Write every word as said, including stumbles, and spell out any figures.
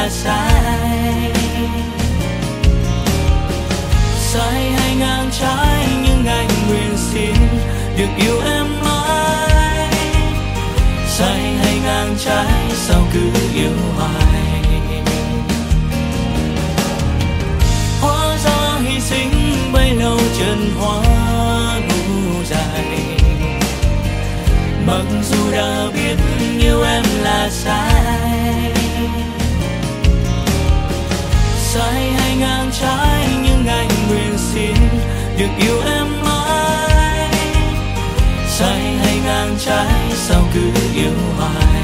là sai. Sai hay ngang trái nhưng anh nguyện xin được yêu em mãi. Sai hay ngang trái sao cứ yêu hoài. Hóa ra hy sinh bấy lâu trần hoa ngu dài. Mặc dù đã biết yêu em là sai. Sai hay ngang trái nhưng anh nguyện xin được yêu em mãi. Sai hay ngang trái sao cứ yêu hoài.